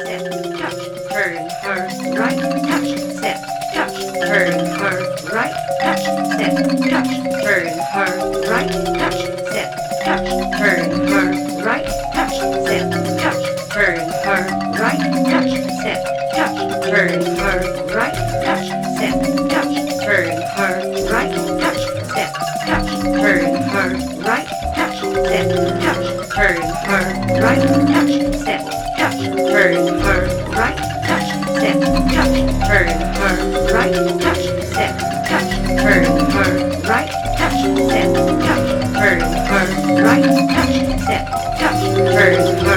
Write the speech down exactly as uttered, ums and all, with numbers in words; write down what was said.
step, touch, turn her right, touch, step, touch, turn her right, touch, step, touch, turn her right, touch, step, touch, turn her right, touch, step, touch, turn her right, touch, step, touch, turn her right, touch, step, touch, turn her right, touch, step, touch, turn her right, touch, step, touch, turn her right, touch, step, touch, turn her right, touch, step, touch, turn her right, touch, step, touch, turn her right, touch, step, touch, turn her right, touch, step, touch, turn her